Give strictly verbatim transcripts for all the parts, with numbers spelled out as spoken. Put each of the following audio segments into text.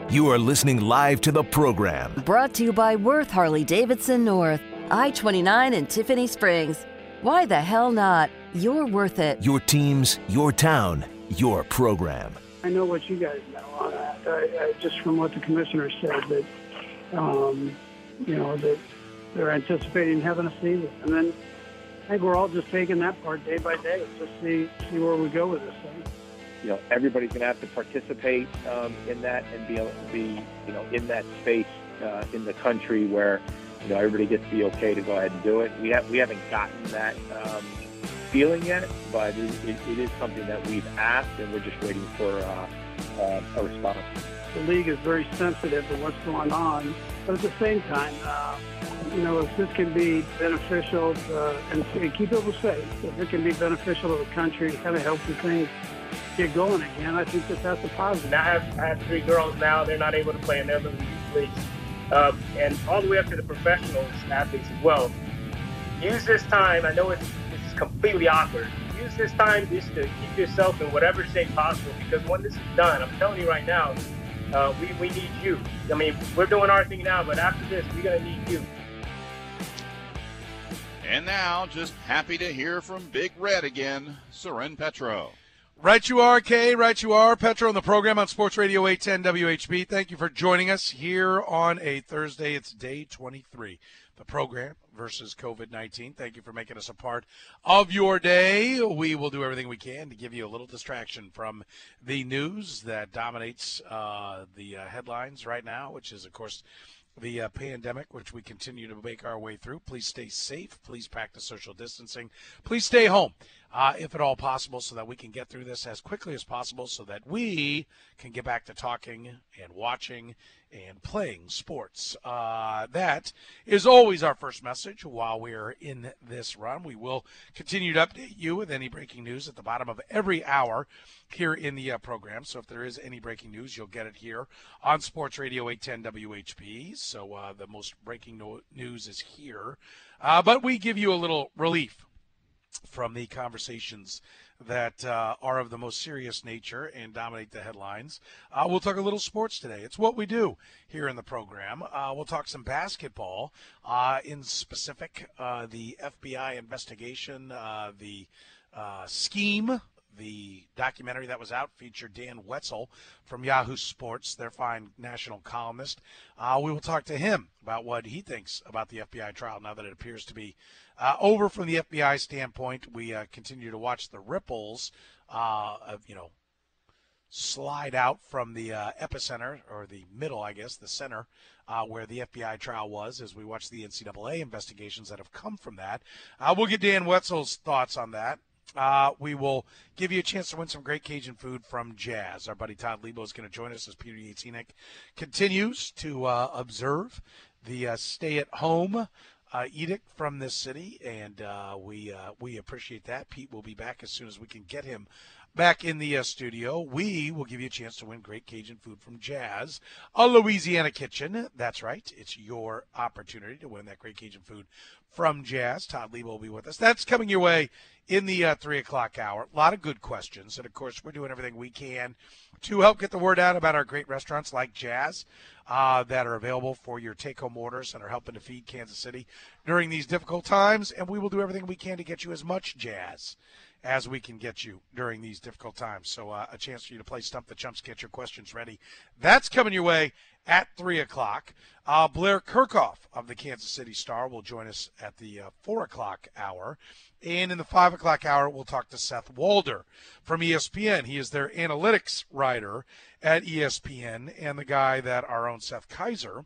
You are listening live to the program. Brought to you by Worth Harley-Davidson North, I twenty-nine in Tiffany Springs. Why the hell not? You're worth it. Your teams, your town, your program. I know what you guys know on that. I, I, just from what the commissioner said, that um, you know that they're anticipating having a season, and then I think we're all just taking that part day by day, just see see where we go with this thing. You know, everybody's going to have to participate um, in that and be able to be, you know, in that space uh, in the country where, you know, everybody gets the okay to go ahead and do it. We have we haven't gotten that um, feeling yet, but it, it, it is something that we've asked, and we're just waiting for uh, uh, a response. The league is very sensitive to what's going on, but at the same time, uh, you know, if this can be beneficial to, and, and keep people safe, if it can be beneficial to the country to kind of help the things get going again, I think that that's a positive. Now I have, I have three girls now. They're not able to play in their little leagues. Uh, and all the way up to the professional athletes as well. Use this time. I know it's, it's completely awkward. Use this time just to keep yourself in whatever shape possible, because when this is done, I'm telling you right now, uh, we, we need you. I mean, we're doing our thing now, but after this, we're going to need you. And now, just happy to hear from Big Red again, Soren Petro. Right you are, Kay. Right you are. Petro on the program on Sports Radio eight ten W H B. Thank you for joining us here on a Thursday. It's day twenty-three. The program versus COVID nineteen. Thank you for making us a part of your day. We will do everything we can to give you a little distraction from the news that dominates uh, the uh, headlines right now, which is, of course, the uh, pandemic, which we continue to make our way through. Please stay safe. Please practice social distancing. Please stay home, uh, if at all possible, so that we can get through this as quickly as possible, so that we can get back to talking and watching and playing sports. Uh, that is always our first message while we're in this run. We will continue to update you with any breaking news at the bottom of every hour here in the uh, program. So if there is any breaking news, you'll get it here on Sports Radio eight ten W H P. So uh, the most breaking no- news is here. Uh, but we give you a little relief from the conversations that uh, are of the most serious nature and dominate the headlines. Uh, we'll talk a little sports today. It's what we do here in the program. Uh, we'll talk some basketball, uh, in specific, uh, the F B I investigation, uh, the uh, scheme. The documentary that was out featured Dan Wetzel from Yahoo Sports, their fine national columnist. Uh, we will talk to him about what he thinks about the F B I trial now that it appears to be uh, over from the F B I standpoint. We uh, continue to watch the ripples uh, of, you know, slide out from the uh, epicenter, or the middle, I guess, the center, uh, where the F B I trial was, as we watch the N C double A investigations that have come from that. Uh, we'll get Dan Wetzel's thoughts on that. Uh, we will give you a chance to win some great Cajun food from Jazz. Our buddy Todd Lebo is going to join us as Peter Yates-Enoch continues to uh, observe the uh, stay-at-home uh, edict from this city, and uh, we uh, we appreciate that. Pete will be back as soon as we can get him back in the uh, studio. We will give you a chance to win great Cajun food from Jazz, a Louisiana kitchen. That's right. It's your opportunity to win that great Cajun food from Jazz. Todd Lebo will be with us. That's coming your way in the uh, three o'clock hour. A lot of good questions. And, of course, we're doing everything we can to help get the word out about our great restaurants like Jazz uh, that are available for your take-home orders and are helping to feed Kansas City during these difficult times. And we will do everything we can to get you as much Jazz as we can get you during these difficult times. So uh, a chance for you to play Stump the Chumps, get your questions ready. That's coming your way at three o'clock. Uh, Blair Kirchhoff of the Kansas City Star will join us at the uh, four o'clock hour. And in the five o'clock hour, we'll talk to Seth Walder from E S P N. He is their analytics writer at E S P N, and the guy that our own Seth Kaiser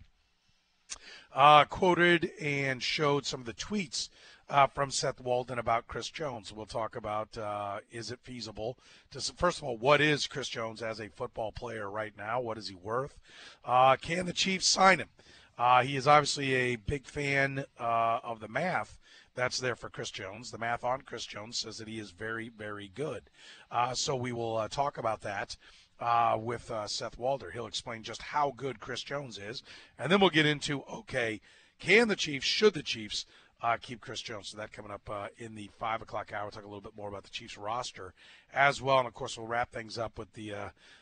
uh, quoted and showed some of the tweets Uh, from Seth Walden about Chris Jones. We'll talk about uh, is it feasible to, first of all, what is Chris Jones as a football player right now? What is he worth? Uh, can the Chiefs sign him? Uh, he is obviously a big fan uh, of the math that's there for Chris Jones. The math on Chris Jones says that he is very, very good. Uh, so we will uh, talk about that uh, with uh, Seth Walder. He'll explain just how good Chris Jones is. And then we'll get into, okay, can the Chiefs, should the Chiefs, Uh, keep Chris Jones. So that coming up uh, in the five o'clock hour. We'll talk a little bit more about the Chiefs roster as well. And, of course, we'll wrap things up with the uh,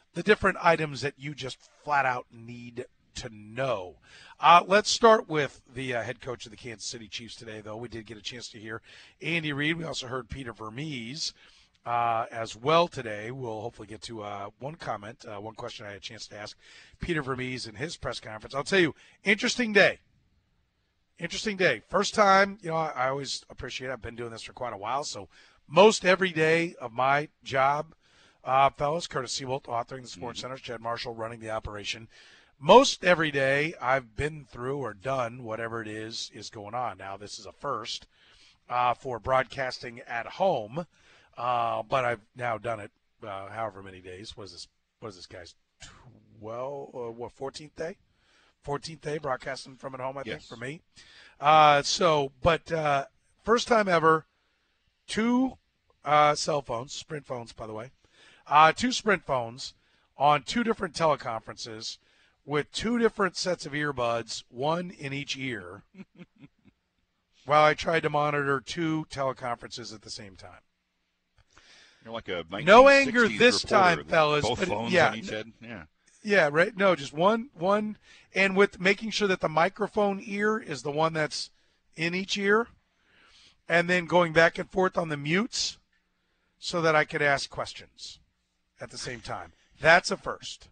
the different items that you just flat out need to know. Uh, let's start with the uh, head coach of the Kansas City Chiefs today, though. We did get a chance to hear Andy Reid. We also heard Peter Vermees uh, as well today. We'll hopefully get to uh, one comment, uh, one question I had a chance to ask Peter Vermees in his press conference. I'll tell you, interesting day. Interesting day. First time, you know, I, I always appreciate it. I've been doing this for quite a while, so most every day of my job, uh, fellas, Curtis Seabolt, authoring the Sports mm-hmm. Center, Jed Marshall running the operation. Most every day I've been through or done whatever it is is going on. Now, this is a first uh, for broadcasting at home, uh, but I've now done it uh, however many days. What is this? What is this, guys? twelve, uh, what, fourteenth day? fourteenth day broadcasting from at home, I yes. think, for me. Uh, so, but uh, first time ever, two uh, cell phones, Sprint phones, by the way, uh, two Sprint phones on two different teleconferences with two different sets of earbuds, one in each ear, while I tried to monitor two teleconferences at the same time. You're like a no anger this reporter, time, fellas. Both but phones yeah, on each head. Yeah. Yeah, right. No, just one, one, and with making sure that the microphone ear is the one that's in each ear, and then going back and forth on the mutes so that I could ask questions at the same time. That's a first.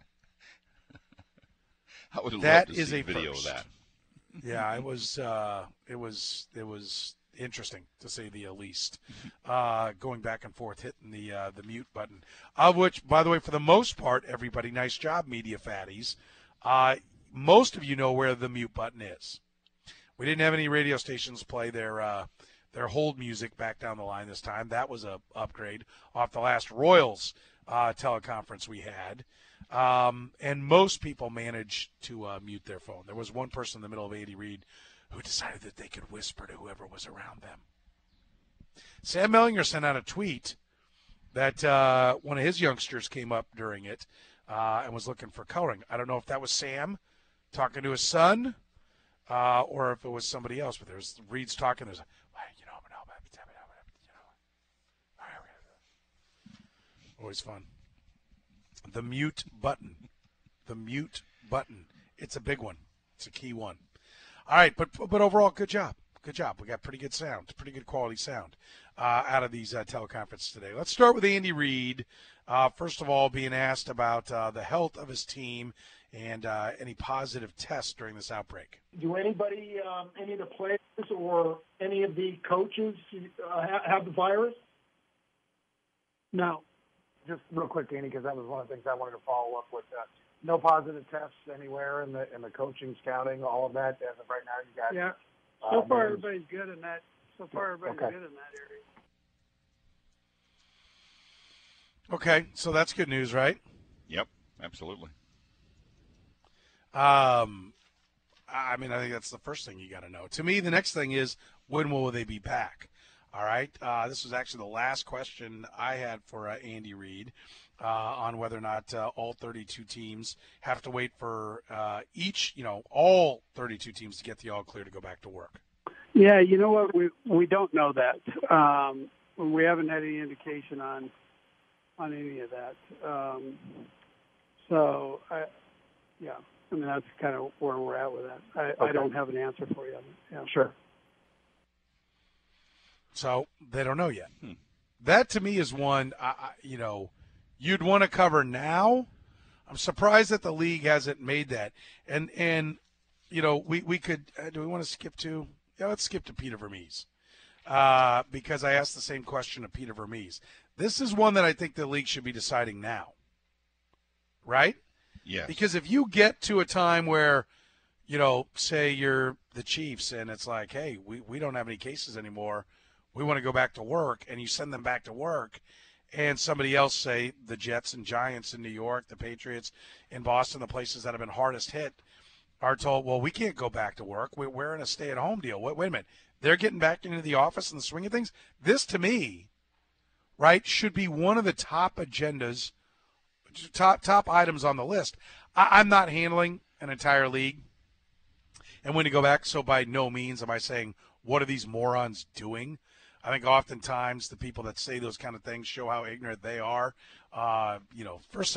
I would that love to is see a video first. of that. Yeah, it was. Uh, it was. It was interesting to say the least. Uh, going back and forth, hitting the uh, the mute button, of which, by the way, for the most part, everybody, nice job, media fatties. Uh, most of you know where the mute button is. We didn't have any radio stations play their uh, their hold music back down the line this time. That was a upgrade off the last Royals uh, teleconference we had. Um, and most people managed to uh, mute their phone. There was one person in the middle of Andy Reid who decided that they could whisper to whoever was around them. Sam Mellinger sent out a tweet that uh, one of his youngsters came up during it uh, and was looking for coloring. I don't know if that was Sam talking to his son uh, or if it was somebody else, but there's Reid's talking. There's a, you know, always fun. The mute button. The mute button. It's a big one. It's a key one. All right, but but overall, good job. Good job. We got pretty good sound, pretty good quality sound uh, out of these uh, teleconferences today. Let's start with Andy Reid. Uh, first of all, being asked about uh, the health of his team and uh, any positive tests during this outbreak. Do anybody, um, any of the players or any of the coaches uh, have the virus? No. Just real quick, Andy, because that was one of the things I wanted to follow up with. Uh, no positive tests anywhere in the in the coaching, scouting, all of that. As of right now, you guys. Yeah. So uh, far, managed. everybody's good in that. So far, everybody's Okay. good in that area. Okay, so that's good news, right? Yep, absolutely. Um, I mean, I think that's the first thing you got to know. To me, the next thing is, when will they be back? All right. Uh, this was actually the last question I had for uh, Andy Reid uh, on whether or not uh, all thirty-two teams have to wait for uh, each, you know, all thirty-two teams to get the all clear to go back to work. Yeah, you know what? We we don't know that. Um, we haven't had any indication on on any of that. Um, so, I, yeah, I mean, that's kind of where we're at with that. I, Okay. I don't have an answer for you on that. Yeah. Sure. So they don't know yet. Hmm. That to me is one, I, I, you know, you'd want to cover now. I'm surprised that the league hasn't made that. And, and you know, we, we could uh, – do we want to skip to – yeah, let's skip to Peter Vermees uh, because I asked the same question of Peter Vermees. This is one that I think the league should be deciding now, right? Yes. Because if you get to a time where, you know, say you're the Chiefs and it's like, hey, we, we don't have any cases anymore, we want to go back to work, and you send them back to work, and somebody else, say the Jets and Giants in New York, the Patriots in Boston, the places that have been hardest hit, are told, well, we can't go back to work. We're, we're in a stay-at-home deal. Wait, wait a minute. They're getting back into the office and the swing of things? This, to me, right, should be one of the top agendas, top top items on the list. I, I'm not handling an entire league and when to go back, so by no means am I saying, what are these morons doing? I think oftentimes the people that say those kind of things show how ignorant they are. Uh, you know, first thing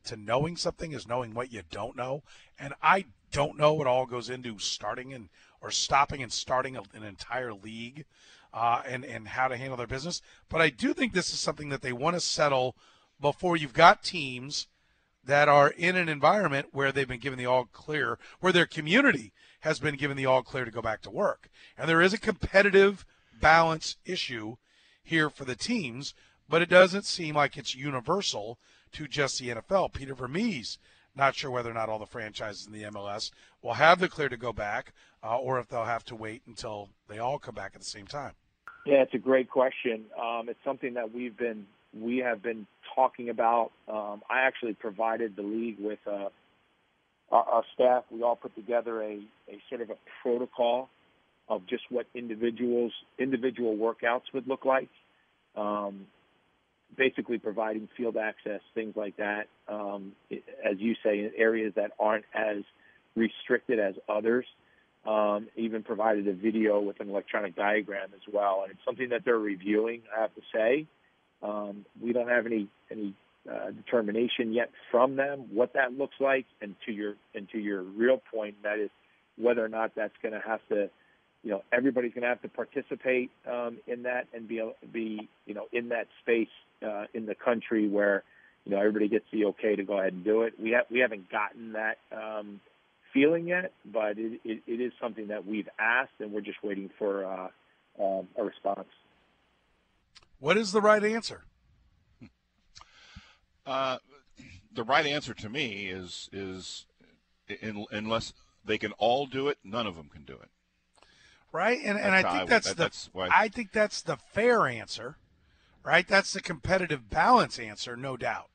to knowing something is knowing what you don't know. And I don't know what all goes into starting and or stopping and starting an entire league uh, and, and how to handle their business. But I do think this is something that they want to settle before you've got teams that are in an environment where they've been given the all clear, where their community has been given the all clear to go back to work. And there is a competitive balance issue here for the teams, but it doesn't seem like it's universal to just the N F L. Peter Vermees, not sure whether or not all the franchises in the M L S will have the clear to go back uh, or if they'll have to wait until they all come back at the same time. Yeah, it's a great question. Um, it's something that we've been we have been talking about. Um, I actually provided the league with uh, our, our staff. We all put together a, a sort of a protocol of just what individuals individual workouts would look like. Um, basically providing field access, things like that, um, as you say, in areas that aren't as restricted as others. Um, even provided a video with an electronic diagram as well. And it's something that they're reviewing, I have to say. Um, we don't have any any uh, determination yet from them what that looks like. And to your and to your real point, that is whether or not that's going to have to, you know, everybody's going to have to participate um, in that and be be you know in that space uh, in the country where you know everybody gets the okay to go ahead and do it. We have we haven't gotten that um, feeling yet, but it, it, it is something that we've asked, and we're just waiting for uh, um, a response. What is the right answer? Uh, the right answer to me is is in, unless they can all do it, none of them can do it. Right, and and I think I, that's that, the that's why, I think that's the fair answer, right? That's the competitive balance answer, no doubt.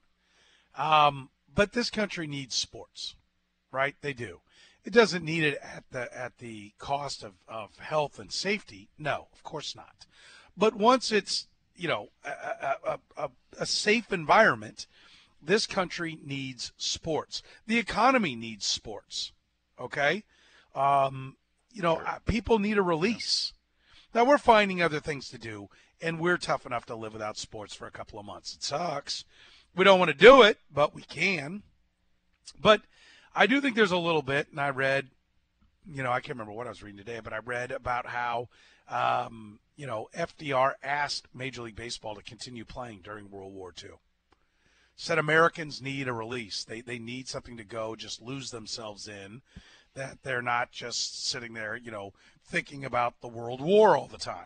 Um, but this country needs sports, right? They do. It doesn't need it at the at the cost of, of health and safety. No, of course not. But once it's you know a, a, a, a safe environment, this country needs sports. The economy needs sports. Okay. Um, You know, sure. people need a release. Now, we're finding other things to do, and we're tough enough to live without sports for a couple of months. It sucks. We don't want to do it, but we can. But I do think there's a little bit, and I read, you know, I can't remember what I was reading today, but I read about how, um, you know, F D R asked Major League Baseball to continue playing during World War Two. Said Americans need a release. They, they need something to go, just lose themselves in. That they're not just sitting there, you know, thinking about the World War all the time.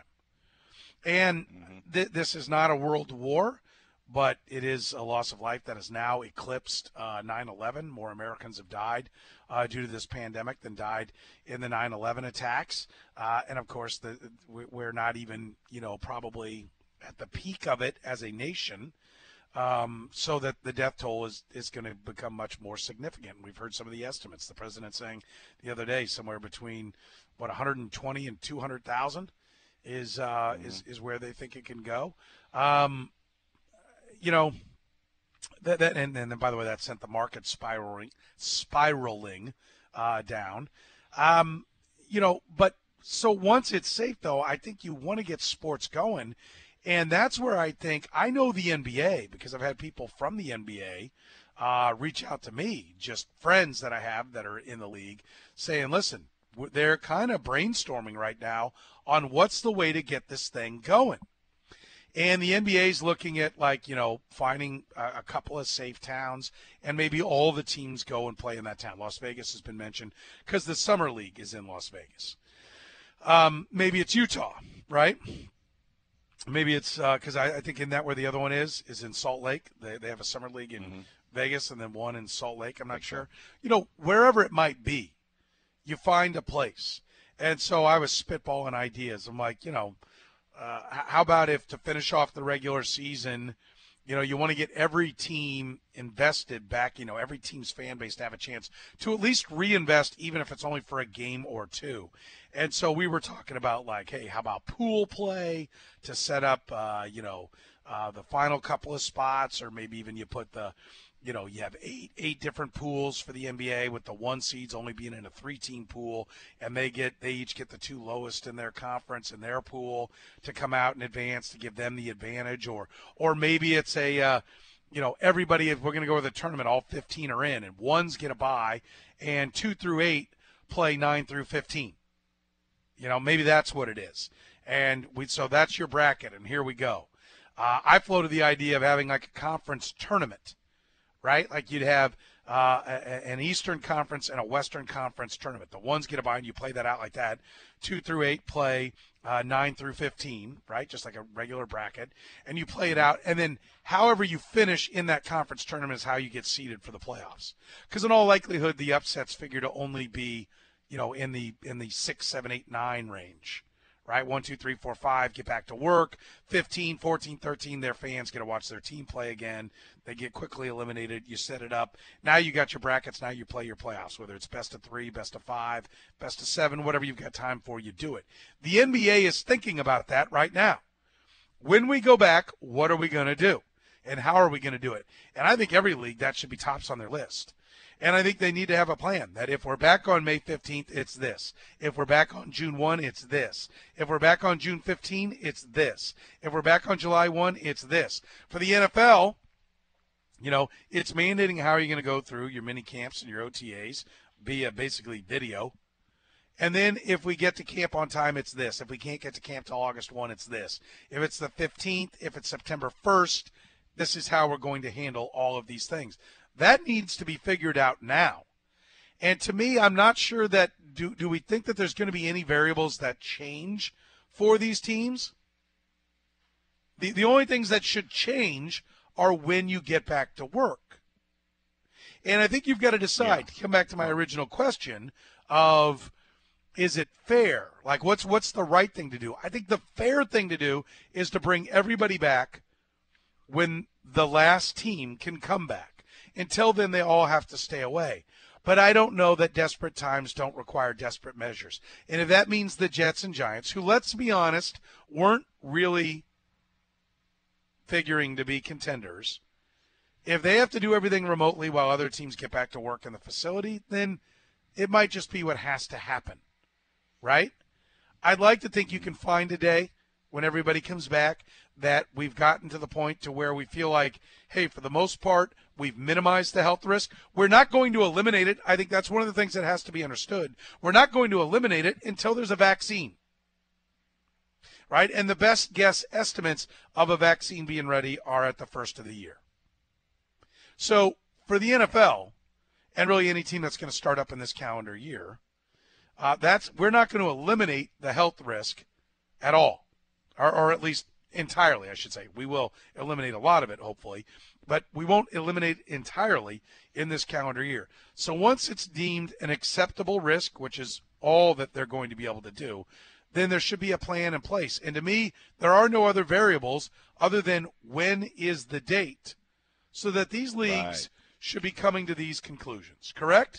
And mm-hmm. th- this is not a world war, but it is a loss of life that has now eclipsed uh, nine eleven. More Americans have died uh, due to this pandemic than died in the nine eleven attacks. Uh, and, of course, the, we're not even, you know, probably at the peak of it as a nation. Um, so that the death toll is, is going to become much more significant. We've heard some of the estimates. The president saying the other day somewhere between, what, one hundred twenty and two hundred thousand is, uh, mm-hmm. is is where they think it can go. Um, you know, that, that and, and then, by the way, that sent the market spiraling, spiraling uh, down. Um, you know, but so once it's safe, though, I think you want to get sports going. And that's where I think, I know the N B A because I've had people from the N B A uh, reach out to me, just friends that I have that are in the league, saying, listen, they're kind of brainstorming right now on what's the way to get this thing going. And the N B A is looking at, like, you know, finding a, a couple of safe towns, and maybe all the teams go and play in that town. Las Vegas has been mentioned because the Summer League is in Las Vegas. Um, maybe it's Utah, right? Maybe it's because uh, I, I think in that where the other one is, is in Salt Lake. They they have a summer league in mm-hmm. Vegas and then one in Salt Lake. I'm not sure. You know, wherever it might be, you find a place. And so I was spitballing ideas. I'm like, you know, uh, how about if to finish off the regular season, you know, you want to get every team invested back, you know, every team's fan base to have a chance to at least reinvest, even if it's only for a game or two. And so we were talking about, like, hey, how about pool play to set up, uh, you know, uh, the final couple of spots, or maybe even you put the, you know, you have eight eight different pools for the N B A with the one seeds only being in a three-team pool, and they get they each get the two lowest in their conference in their pool to come out in advance to give them the advantage, or or maybe it's a uh, you know, everybody, if we're going to go with a tournament, all fifteen are in, and ones get a bye, and two through eight play nine through fifteen. You know, maybe that's what it is. And we so that's your bracket, and here we go. Uh, I floated the idea of having like a conference tournament, right? Like you'd have uh, a, an Eastern Conference and a Western Conference tournament. The ones get a bye, and you play that out like that. Two through eight play uh, nine through fifteen, right? Just like a regular bracket. And you play it out, and then however you finish in that conference tournament is how you get seeded for the playoffs. Because in all likelihood, the upsets figure to only be, you know, in the in the six, seven, eight, nine range. Right, one, two, three, four, five, get back to work. fifteen, fourteen, thirteen, their fans get to watch their team play again. They get quickly eliminated. You set it up. Now you got your brackets. Now you play your playoffs, whether it's best of three, best of five, best of seven, whatever you've got time for, you do it. The N B A is thinking about that right now. When we go back, what are we going to do? And how are we going to do it? And I think every league, that should be tops on their list. And I think they need to have a plan that if we're back on May fifteenth, it's this. If we're back on June first, it's this. If we're back on June fifteenth, it's this. If we're back on July first, it's this. For the N F L, you know, it's mandating how you're going to go through your mini camps and your O T As via basically video. And then if we get to camp on time, it's this. If we can't get to camp till August first, it's this. If it's the fifteenth, if it's September first, this is how we're going to handle all of these things. That needs to be figured out now. And to me, I'm not sure that do, do we think that there's going to be any variables that change for these teams? The, the only things that should change are when you get back to work. And I think you've got to decide, yeah. to come back to my original question of, is it fair? Like, what's what's the right thing to do? I think the fair thing to do is to bring everybody back when the last team can come back. Until then, they all have to stay away. But I don't know that desperate times don't require desperate measures. And if that means the Jets and Giants, who, let's be honest, weren't really figuring to be contenders, if they have to do everything remotely while other teams get back to work in the facility, then it might just be what has to happen, right? I'd like to think you can find a day when everybody comes back that we've gotten to the point to where we feel like, hey, for the most part, we've minimized the health risk. We're not going to eliminate it. I think that's one of the things that has to be understood. We're not going to eliminate it until there's a vaccine, right? And the best guess estimates of a vaccine being ready are at the first of the year. So for the N F L, and really any team that's going to start up in this calendar year, uh, that's we're not going to eliminate the health risk at all, or, or at least entirely, I should say. We will eliminate a lot of it, hopefully, but we won't eliminate it entirely in this calendar year. So once it's deemed an acceptable risk, which is all that they're going to be able to do, then there should be a plan in place. And to me, there are no other variables other than when is the date, so that these leagues right. should be coming to these conclusions, correct?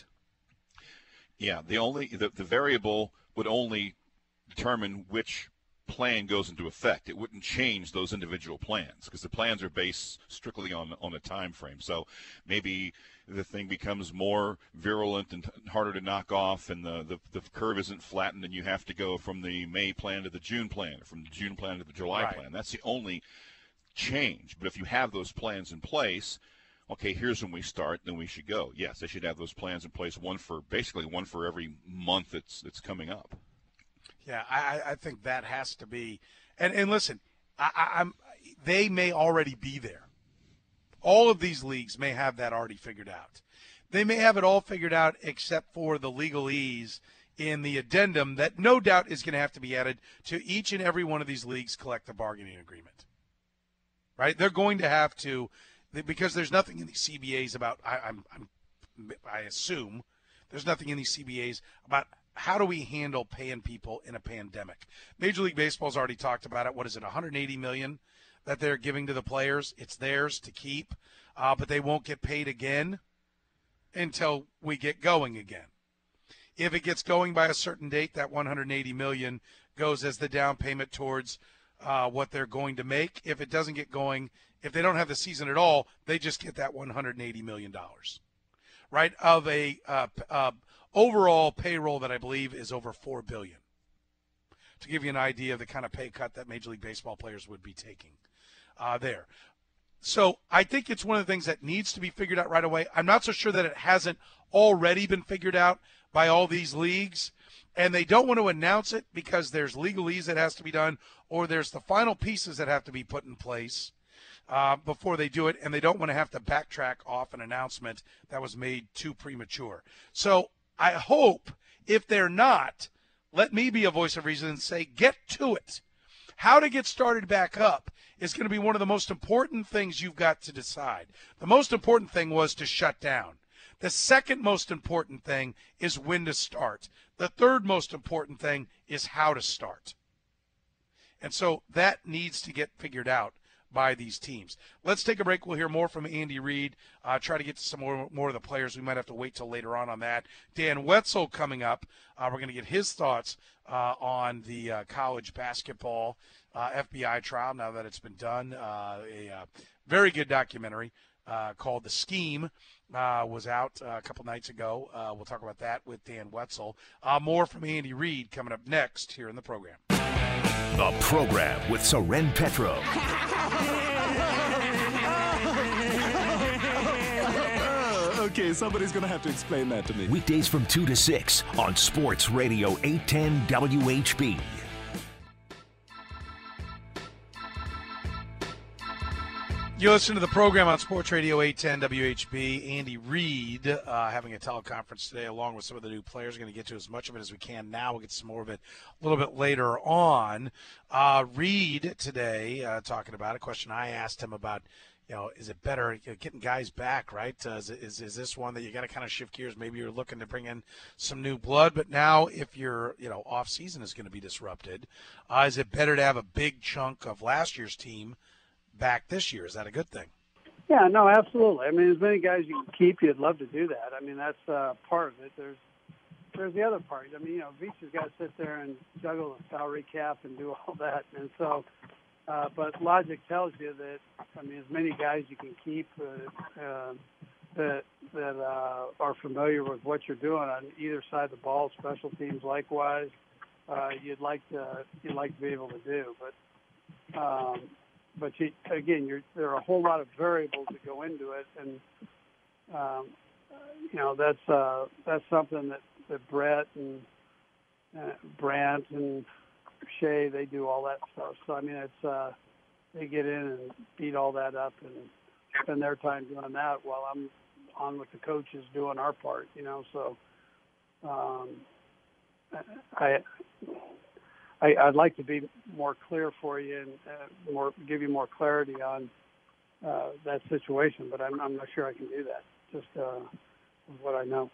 Yeah, the only the, the variable would only determine which plan goes into effect. It wouldn't change those individual plans because the plans are based strictly on on a time frame. So maybe the thing becomes more virulent and harder to knock off, and the, the, the curve isn't flattened, and you have to go from the May plan to the June plan, or from the June plan to the July right. plan. That's the only change. But if you have those plans in place, okay, here's when we start, then we should go. Yes, they should have those plans in place, one for basically one for every month that's that's coming up. Yeah, I, I think that has to be, and, and listen, I, I, I'm they may already be there. All of these leagues may have that already figured out. They may have it all figured out except for the legalese in the addendum that no doubt is going to have to be added to each and every one of these leagues' collective bargaining agreement. Right? They're going to have to, because there's nothing in these C B As about, I, I'm, I'm, I assume, there's nothing in these C B As about how do we handle paying people in a pandemic? Major League Baseball's already talked about it. What is it, one hundred eighty million dollars that they're giving to the players? It's theirs to keep, uh, but they won't get paid again until we get going again. If it gets going by a certain date, that one hundred eighty million dollars goes as the down payment towards uh, what they're going to make. If it doesn't get going, if they don't have the season at all, they just get that one hundred eighty million dollars, right, of a uh, uh, overall payroll that I believe is over four billion dollars. To give you an idea of the kind of pay cut that Major League Baseball players would be taking uh, there. So I think it's one of the things that needs to be figured out right away. I'm not so sure that it hasn't already been figured out by all these leagues, and they don't want to announce it because there's legalese that has to be done, or there's the final pieces that have to be put in place uh, before they do it, and they don't want to have to backtrack off an announcement that was made too premature. So I hope, if they're not, let me be a voice of reason and say, get to it. How to get started back up is going to be one of the most important things you've got to decide. The most important thing was to shut down. The second most important thing is when to start. The third most important thing is how to start. And so that needs to get figured out by these teams. Let's take a break. We'll hear more from Andy Reid. Uh, try to get to some more, more of the players. We might have to wait till later on on that. Dan Wetzel coming up. Uh, we're going to get his thoughts uh, on the uh, college basketball uh, F B I trial now that it's been done. Uh, a uh, very good documentary uh, called The Scheme uh, was out uh, a couple nights ago. Uh, we'll talk about that with Dan Wetzel. Uh, more from Andy Reid coming up next here in the program. The program with Soren Petro. Okay, somebody's going to have to explain that to me. Weekdays from two to six on Sports Radio eight ten W H B. You listen to the program on Sports Radio eight ten W H B. Andy Reid uh, having a teleconference today along with some of the new players. We're going to get to as much of it as we can now. We'll get some more of it a little bit later on. Uh, Reid today uh, talking about a question I asked him about, you know, is it better you know, getting guys back, right? Uh, is, is is this one that you got to kind of shift gears? Maybe you're looking to bring in some new blood, but now if your, you know, off season is going to be disrupted, uh, is it better to have a big chunk of last year's team back this year? Is that a good thing? Yeah, no, absolutely. I mean, as many guys you can keep, you'd love to do that. I mean, that's uh, part of it. There's there's the other part. I mean, you know, Veach has got to sit there and juggle the salary cap and do all that. And so, uh, but logic tells you that, I mean, as many guys you can keep uh, uh, that that uh, are familiar with what you're doing on either side of the ball, special teams likewise, uh, you'd like to you'd like to be able to do. But um, But, you, again, you're, there are a whole lot of variables that go into it, and, um, you know, that's uh, that's something that, that Brett and uh, Brandt and Shea, they do all that stuff. So, I mean, it's uh, they get in and beat all that up and spend their time doing that while I'm on with the coaches doing our part, you know. So um, I – I, I'd like to be more clear for you and uh, more give you more clarity on uh, that situation, but I'm, I'm not sure I can do that, just uh, with what I know.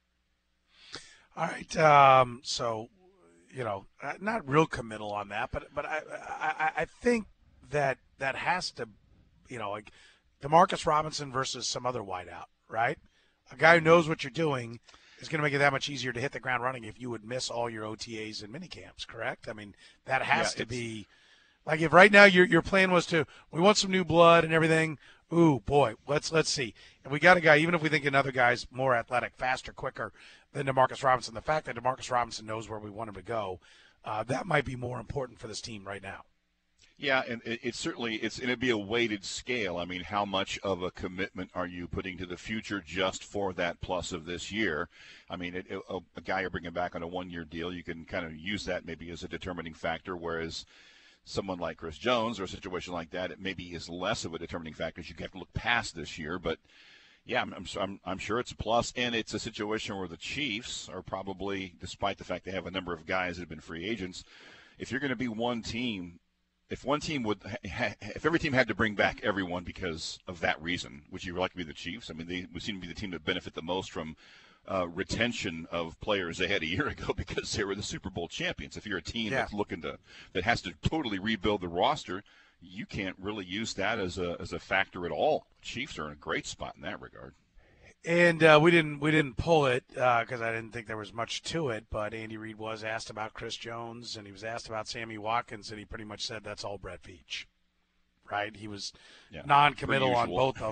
All right. Um, so, you know, not real committal on that, but but I, I I think that that has to, you know, like Demarcus Robinson versus some other wideout, right? A guy who knows what you're doing is going to make it that much easier to hit the ground running if you would miss all your O T As and minicamps, correct? I mean, that has yeah, to be – like if right now your your plan was to – we want some new blood and everything, ooh, boy, let's let's see. And we got a guy, even if we think another guy's more athletic, faster, quicker than DeMarcus Robinson, the fact that DeMarcus Robinson knows where we want him to go, uh, that might be more important for this team right now. Yeah, and it, it certainly it's and it'd be a weighted scale. I mean, how much of a commitment are you putting to the future just for that plus of this year? I mean, it, a, a guy you're bringing back on a one-year deal, you can kind of use that maybe as a determining factor, whereas someone like Chris Jones or a situation like that, it maybe is less of a determining factor. You have to look past this year, but yeah, I'm, I'm I'm sure it's a plus, and it's a situation where the Chiefs are probably, despite the fact they have a number of guys that have been free agents, if you're going to be one team. If one team would, ha- if every team had to bring back everyone because of that reason, would you like to be the Chiefs? I mean, they would seem to be the team that benefit the most from uh, retention of players they had a year ago because they were the Super Bowl champions. If you're a team yeah. that's looking to, that has to totally rebuild the roster, you can't really use that as a as a factor at all. Chiefs are in a great spot in that regard. And uh, we didn't we didn't pull it because uh, I didn't think there was much to it. But Andy Reid was asked about Chris Jones and he was asked about Sammy Watkins, and he pretty much said that's all Brett Veach, right? He was yeah, non-committal on both of them.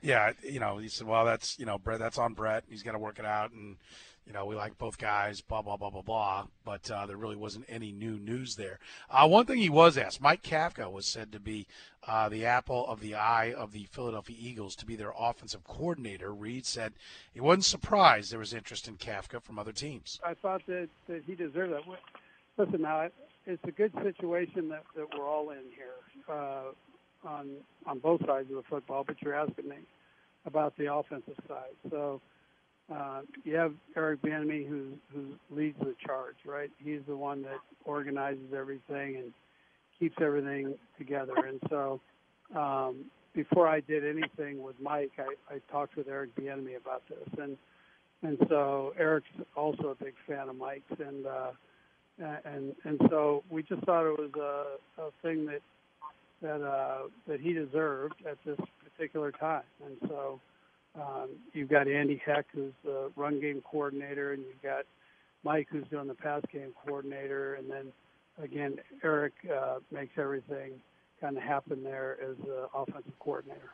yeah, you know, he said, well, that's, you know, Brett, that's on Brett. He's got to work it out. And, you know, we like both guys, blah, blah, blah, blah, blah. But uh, there really wasn't any new news there. Uh, one thing he was asked, Mike Kafka was said to be uh, the apple of the eye of the Philadelphia Eagles to be their offensive coordinator. Reed said he wasn't surprised there was interest in Kafka from other teams. I thought that, that he deserved that. Listen, now, it's a good situation that, that we're all in here uh, on on both sides of the football, but you're asking me about the offensive side. So uh, you have Eric Bieniemy who, who leads the charge, right? He's the one that organizes everything and keeps everything together. And so um, before I did anything with Mike, I, I talked with Eric Bieniemy about this. And and so Eric's also a big fan of Mike's. And uh, and and so we just thought it was a, a thing that that uh, that he deserved at this particular time. And so um, you've got Andy Heck, who's the run game coordinator, and you've got Mike, who's doing the pass game coordinator, and then again, Eric uh, makes everything kind of happen there as the offensive coordinator.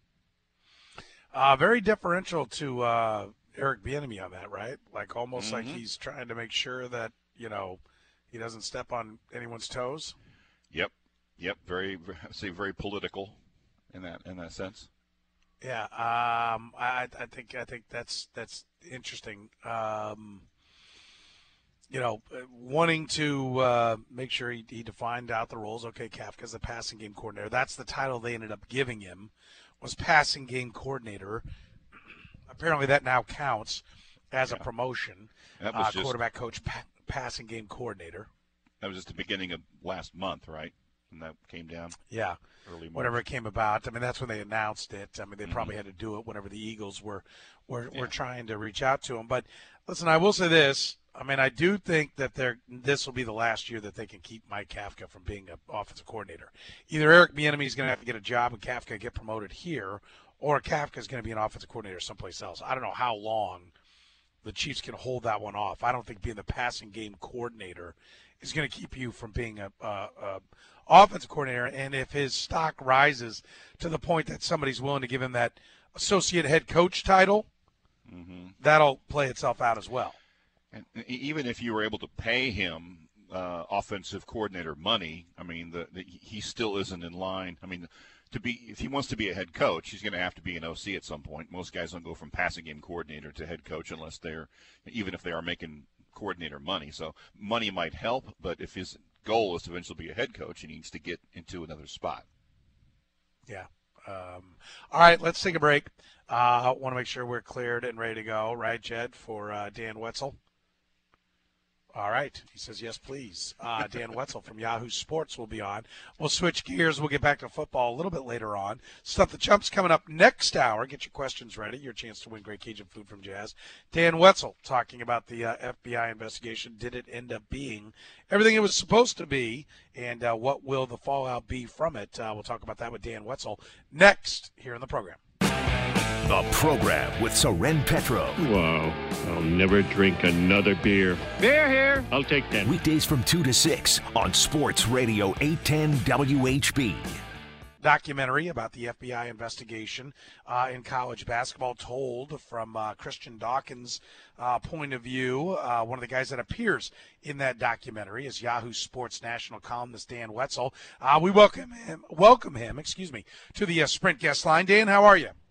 Uh, very differential to uh, Eric Bieniemy on that, right? Like almost Mm-hmm. like he's trying to make sure that, you know, he doesn't step on anyone's toes. Yep, yep. Very, I say very political in that in that sense. Yeah, um, I, I think I think that's that's interesting. Um, you know, wanting to uh, make sure he, he defined out the roles. Okay, Kafka's the passing game coordinator. That's the title they ended up giving him, was passing game coordinator. Apparently, that now counts as Yeah. a promotion. That was uh, just quarterback coach, pa- passing game coordinator. that was just the beginning of last month, right? And that came down. Yeah. Early March. Whenever it came about. I mean, that's when they announced it. I mean, they Mm-hmm. probably had to do it whenever the Eagles were, were, Yeah. were trying to reach out to him. But, listen, I will say this. I mean, I do think that they're, this will be the last year that they can keep Mike Kafka from being an offensive coordinator. Either Eric Bieniemy is going to have to get a job and Kafka get promoted here, or Kafka is going to be an offensive coordinator someplace else. I don't know how long the Chiefs can hold that one off. I don't think being the passing game coordinator is going to keep you from being a, a, a offensive coordinator. And if his stock rises to the point that somebody's willing to give him that associate head coach title, Mm-hmm. that'll play itself out as well. And even if you were able to pay him uh, offensive coordinator money, I mean, the, the, he still isn't in line. I mean, to be if he wants to be a head coach, he's going to have to be an O C at some point. Most guys don't go from passing game coordinator to head coach unless they're, even if they are making coordinator money. So money might help, but if his goal is to eventually be a head coach, he needs to get into another spot. Yeah. Um, all right, let's take a break. I uh, want to make sure we're cleared and ready to go, right, Jed, for uh, Dan Wetzel? All right. He says, yes, please. Uh, Dan Wetzel from Yahoo Sports will be on. We'll switch gears. We'll get back to football a little bit later on. Stuff the Chumps coming up next hour. Get your questions ready. Your chance to win great Cajun food from Jazz. Dan Wetzel talking about the uh, F B I investigation. Did it end up being everything it was supposed to be? And uh, what will the fallout be from it? Uh, we'll talk about that with Dan Wetzel next here in the program. The program with Soren Petro. Wow. I'll never drink another beer. Beer here. I'll take that. Weekdays from two to six on Sports Radio eight ten W H B. Documentary about the F B I investigation uh, in college basketball, told from uh, Christian Dawkins' uh, point of view. Uh, one of the guys that appears in that documentary is Yahoo Sports national columnist Dan Wetzel. Uh, we welcome him, welcome him, excuse me, to the uh, Sprint guest line. Dan, how are you?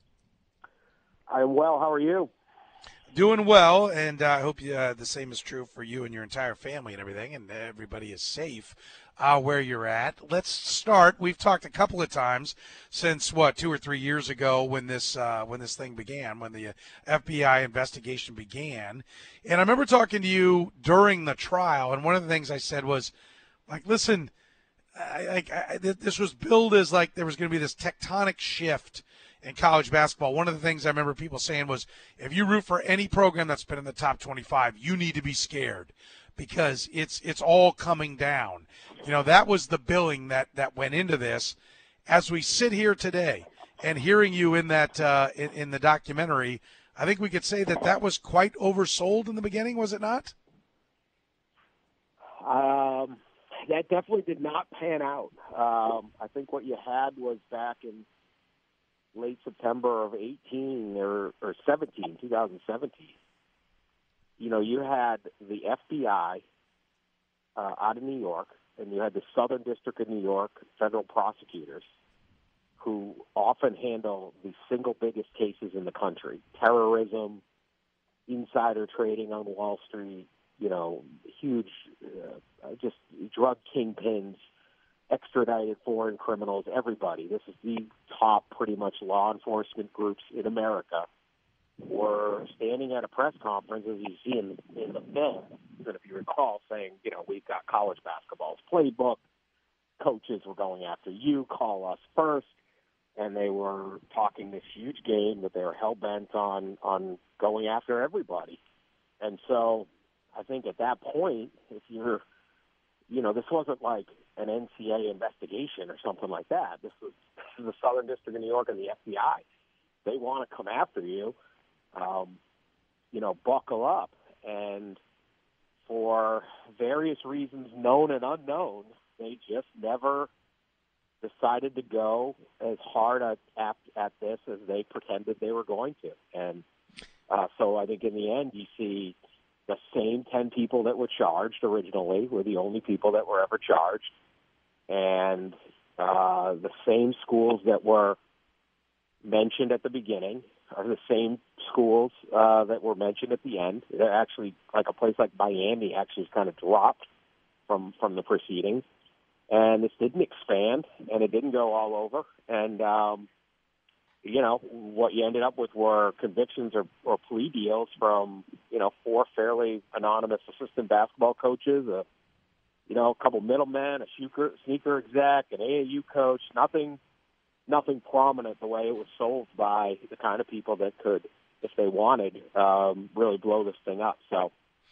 I'm well. How are you? Doing well, and uh, I hope you, uh, the same is true for you and your entire family and everything, and everybody is safe uh, where you're at. Let's start. We've talked a couple of times since, what, two or three years ago when this uh, when this thing began, when the F B I investigation began. And I remember talking to you during the trial, and one of the things I said was, like, listen, I, I, I, this was billed as like there was going to be this tectonic shift in college basketball. One of the things I remember people saying was, if you root for any program that's been in the top twenty-five, you need to be scared because it's it's all coming down. You know, that was the billing that, that went into this. As we sit here today and hearing you in that uh, in, in the documentary, I think we could say that that was quite oversold in the beginning, was it not? Um, that definitely did not pan out. Um, I think what you had was back in late September of eighteen or, or seventeen, two thousand seventeen, you know, you had the F B I uh, out of New York, and you had the Southern District of New York federal prosecutors who often handle the single biggest cases in the country: terrorism, insider trading on Wall Street, you know, huge uh, just drug kingpins, extradited foreign criminals, everybody. This is the top pretty much law enforcement groups in America were standing at a press conference, as you see in, in the film, that if you recall, saying, you know, we've got college basketball's playbook, coaches were going after you, call us first, and they were talking this huge game that they were hell-bent on, on going after everybody. And so I think at that point, if you're, you know, this wasn't like an N C A A investigation or something like that. This was, this is the Southern District of New York and the F B I. They want to come after you. Um, you know, buckle up. And for various reasons, known and unknown, they just never decided to go as hard at, at, at this as they pretended they were going to. And uh, so I think in the end, you see the same ten people that were charged originally were the only people that were ever charged. And uh, the same schools that were mentioned at the beginning are the same schools uh, that were mentioned at the end. They're actually, like a place like Miami actually is kind of dropped from, from the proceedings. And this didn't expand, and it didn't go all over. And, um, you know, what you ended up with were convictions or, or plea deals from, you know, four fairly anonymous assistant basketball coaches, a, you know, a couple middlemen, a sneaker, sneaker exec, an A A U coach, nothing nothing prominent the way it was sold by the kind of people that could, if they wanted, um, really blow this thing up. So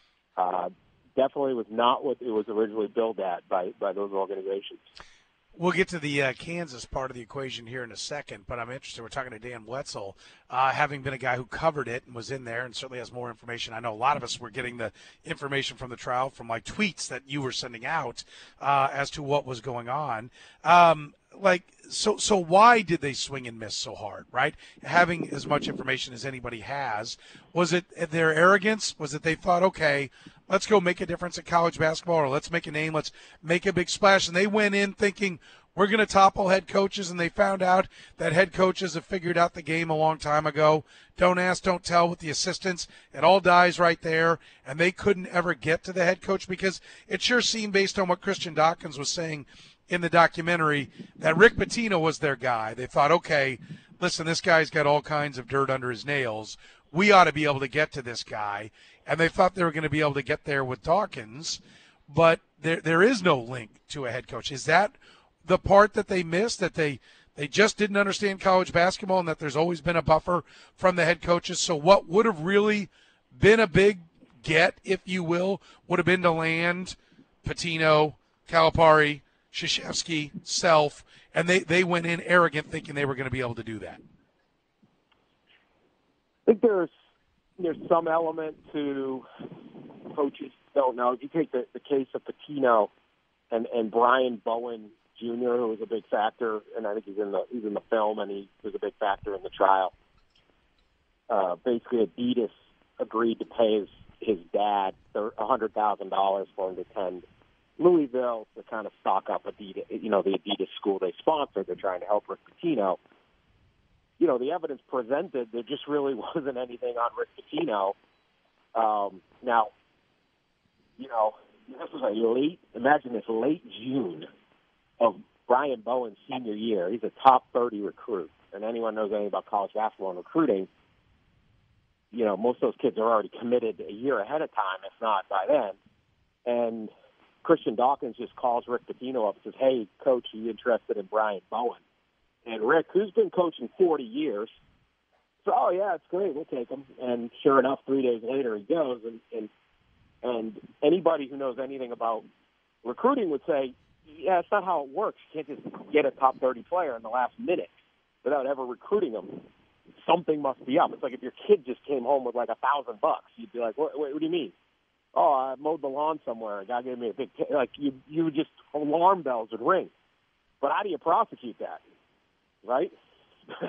uh, definitely was not what it was originally billed at by, by those organizations. We'll get to the uh, Kansas part of the equation here in a second, but I'm interested. We're talking to Dan Wetzel, uh, having been a guy who covered it and was in there and certainly has more information. I know a lot of us were getting the information from the trial from like tweets that you were sending out uh, as to what was going on. Um, like, so, so why did they swing and miss so hard, right? Having as much information as anybody has, was it their arrogance? Was it they thought, okay, let's go make a difference at college basketball, or let's make a name, let's make a big splash. And they went in thinking we're going to topple head coaches, and they found out that head coaches have figured out the game a long time ago. Don't ask, don't tell with the assistants. It all dies right there, and they couldn't ever get to the head coach because it sure seemed, based on what Christian Dawkins was saying in the documentary, that Rick Pitino was their guy. They thought, okay, listen, this guy's got all kinds of dirt under his nails. We ought to be able to get to this guy. And they thought they were going to be able to get there with Dawkins, but there there is no link to a head coach. Is that the part that they missed, that they, they just didn't understand college basketball and that there's always been a buffer from the head coaches? So what would have really been a big get, if you will, would have been to land Pitino, Calipari, Krzyzewski, Self, and they, they went in arrogant thinking they were going to be able to do that. I think there's There's some element to coaches don't know. If you take the, the case of Pitino and, and Brian Bowen Junior, who was a big factor, and I think he's in the he's in the film, and he was a big factor in the trial. Uh, basically, Adidas agreed to pay his, his dad one hundred thousand dollars for him to attend Louisville to kind of stock up Adidas, you know, the Adidas school they sponsored. They're trying to help Rick Pitino. You know, the evidence presented, there just really wasn't anything on Rick Pitino. Um, now, you know, this was a late, imagine this, late June of Brian Bowen's senior year. He's a top thirty recruit. And anyone knows anything about college basketball and recruiting, you know, most of those kids are already committed a year ahead of time, if not by then. And Christian Dawkins just calls Rick Pitino up and says, hey, coach, are you interested in Brian Bowen? And Rick, who's been coaching forty years, so, oh, yeah, it's great, we'll take him. And sure enough, three days later he goes. And, and, and anybody who knows anything about recruiting would say, yeah, it's not how it works. You can't just get a top thirty player in the last minute without ever recruiting them. Something must be up. It's like if your kid just came home with like a thousand bucks. You'd be like, what, what, what do you mean? Oh, I mowed the lawn somewhere. A guy gave me a big t-. Like, you, you just, alarm bells would ring. But how do you prosecute that? Right?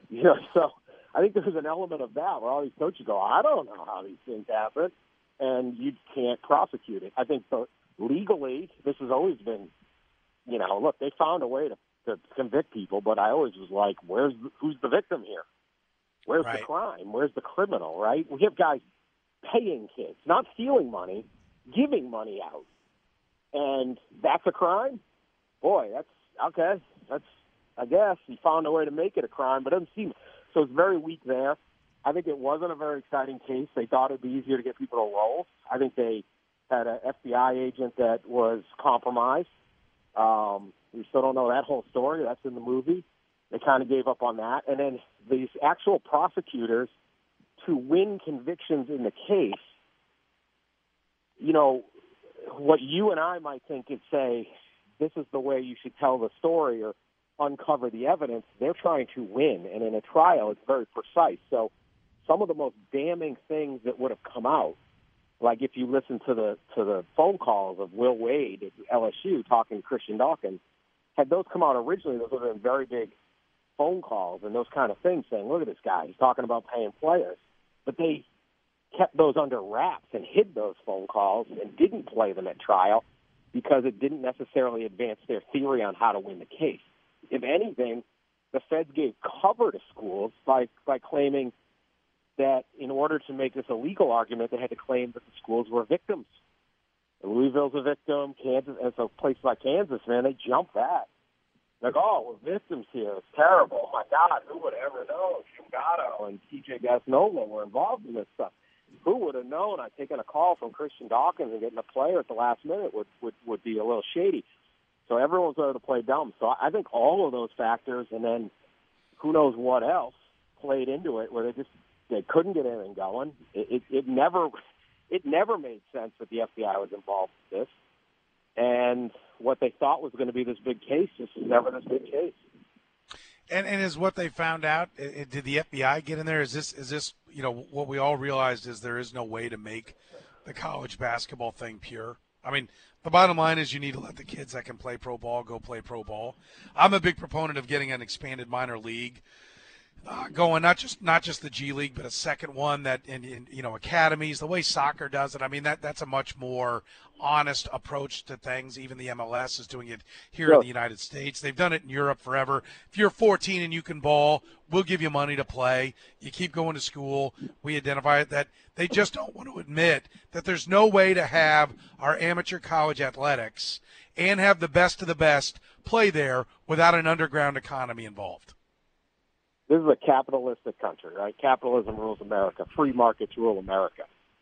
You know, so I think there's an element of that where all these coaches go, I don't know how these things happen, and you can't prosecute it. I think the, legally, this has always been, you know, look, they found a way to, to convict people, but I always was like, where's the, who's the victim here? Where's right. the crime? Where's the criminal, right? We have guys paying kids, not stealing money, giving money out. And that's a crime? Boy, that's, okay, that's, I guess, he found a way to make it a crime, but it doesn't seem, so it's very weak there. I think it wasn't a very exciting case. They thought it'd be easier to get people to roll. I think they had an F B I agent that was compromised. Um, we still don't know that whole story. That's in the movie. They kind of gave up on that. And then these actual prosecutors, to win convictions in the case, you know, what you and I might think is say, this is the way you should tell the story or uncover the evidence, they're trying to win. And in a trial, it's very precise. So some of the most damning things that would have come out, like if you listen to the to the phone calls of Will Wade at L S U talking to Christian Dawkins, had those come out originally, those would have been very big phone calls and those kind of things saying, look at this guy, he's talking about paying players. But they kept those under wraps and hid those phone calls and didn't play them at trial because it didn't necessarily advance their theory on how to win the case. If anything, the feds gave cover to schools by, by claiming that in order to make this a legal argument, they had to claim that the schools were victims. Louisville's a victim, Kansas, and so places like Kansas, man, they jump that. Like, oh, we're victims here. It's terrible. Oh, my God, who would ever know? Shugato and T J Gasnola were involved in this stuff. Who would have known I'd taken a call from Christian Dawkins and getting a player at the last minute would, would, would be a little shady. So everyone's there to play dumb. So I think all of those factors, and then who knows what else, played into it where they just they couldn't get anything going. It, it, it never it never made sense that the F B I was involved with this. And what they thought was going to be this big case just was never this big case. And and is what they found out? It, did the F B I get in there? Is this is this you know what we all realized is there is no way to make the college basketball thing pure. I mean, the bottom line is you need to let the kids that can play pro ball go play pro ball. I'm a big proponent of getting an expanded minor league uh, going, not just not just the G League, but a second one that in, in you know academies, the way soccer does it. I mean, that that's a much more honest approach to things. Even the M L S is doing it here in the United States. They've done it in Europe forever. If you're fourteen and you can ball, we'll give you money to play. You keep going to school. We identify it that they just don't want to admit that there's no way to have our amateur college athletics and have the best of the best play there without an underground economy involved. This is a capitalistic country, right? Capitalism rules America. Free markets rule America.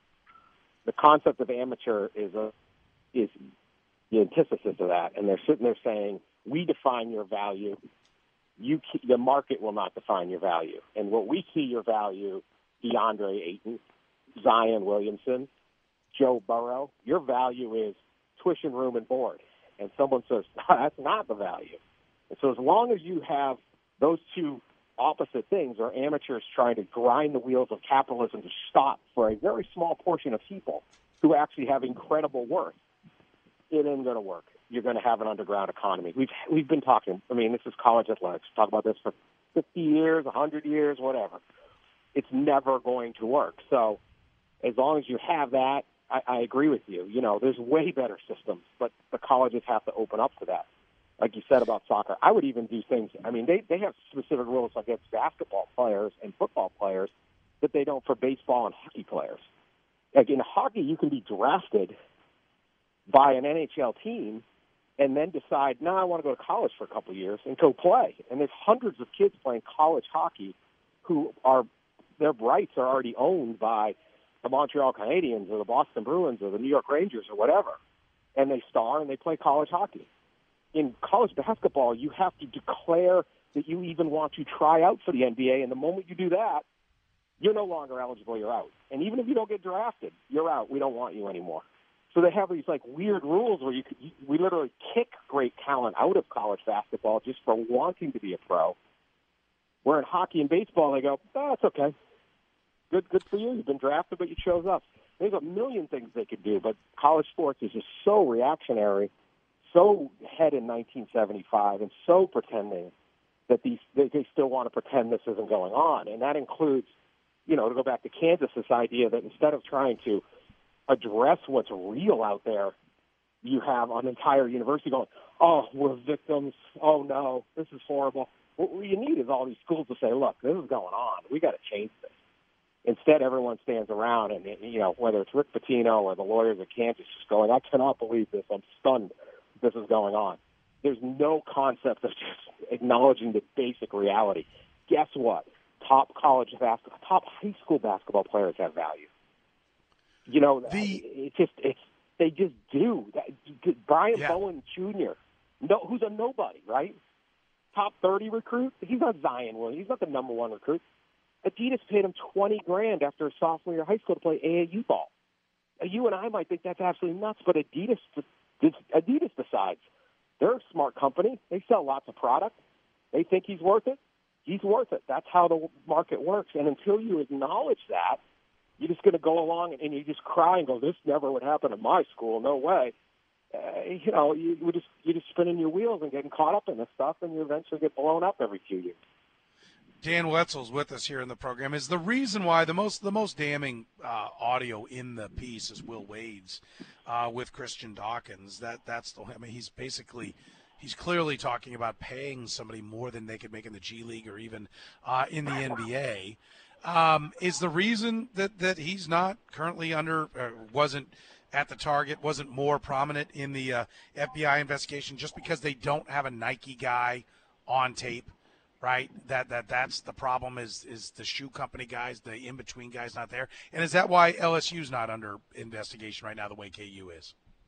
The concept of amateur is a is the antithesis of that, and they're sitting there saying, "We define your value. You, the market will not define your value." And what we key your value, DeAndre Ayton, Zion Williamson, Joe Burrow, your value is tuition, room, and board. And someone says, that's not the value. And so as long as you have those two opposite things, or amateurs trying to grind the wheels of capitalism to stop for a very small portion of people who actually have incredible worth, it ain't going to work. You're going to have an underground economy. We've we've been talking, I mean, this is college athletics. Talk about this for fifty years, one hundred years, whatever. It's never going to work. So as long as you have that, I, I agree with you. You know, there's way better systems, but the colleges have to open up to that. Like you said about soccer, I would even do things. I mean, they, they have specific rules against basketball players and football players that they don't for baseball and hockey players. Like in hockey, you can be drafted by an N H L team and then decide, no, nah, I want to go to college for a couple of years and go play. And there's hundreds of kids playing college hockey who are, their rights are already owned by the Montreal Canadiens or the Boston Bruins or the New York Rangers or whatever. And they star and they play college hockey. In college basketball, you have to declare that you even want to try out for the N B A, and the moment you do that, you're no longer eligible, you're out. And even if you don't get drafted, you're out. We don't want you anymore. So they have these like weird rules where you could, we literally kick great talent out of college basketball just for wanting to be a pro. Where in hockey and baseball, they go, oh, it's okay. Good, good for you. You've been drafted, but you chose up. There's a million things they could do, but college sports is just so reactionary, so head in nineteen seventy-five, and so pretending that these they, they still want to pretend this isn't going on. And that includes, you know, to go back to Kansas, this idea that instead of trying to address what's real out there, you have an entire university going, oh, we're victims. Oh, no, this is horrible. What you need is all these schools to say, look, this is going on. We got to change this. Instead, everyone stands around and, you know, whether it's Rick Pitino or the lawyers at Kansas just going, I cannot believe this. I'm stunned this is going on. There's no concept of just acknowledging the basic reality. Guess what? Top college basketball, top high school basketball players have value. You know, the, it's just, it's, they just do. Brian yeah. Bowen Junior, no, who's a nobody, right? Top thirty recruit. He's not Zion Williams. He's not the number one recruit. Adidas paid him twenty grand after a sophomore year of high school to play A A U ball. You and I might think that's absolutely nuts, but Adidas, Adidas decides. They're a smart company. They sell lots of product. They think he's worth it. He's worth it. That's how the market works. And until you acknowledge that, you're just going to go along and you just cry and go, "This never would happen in my school. No way." Uh, you know, you, you just you're just spinning your wheels and getting caught up in this stuff, and you eventually get blown up every few years. Dan Wetzel's with us here in the program. Is the reason why the most the most damning uh, audio in the piece is Will Wade's uh, with Christian Dawkins. That that's the I mean he's basically he's clearly talking about paying somebody more than they could make in the G League or even uh, in the N B A. Um, is the reason that, that he's not currently under uh, wasn't at the target, wasn't more prominent in the uh, F B I investigation just because they don't have a Nike guy on tape? Right, that that that's the problem. Is is the shoe company guys, the in between guys, not there? And is that why L S U's not under investigation right now, the way K U is?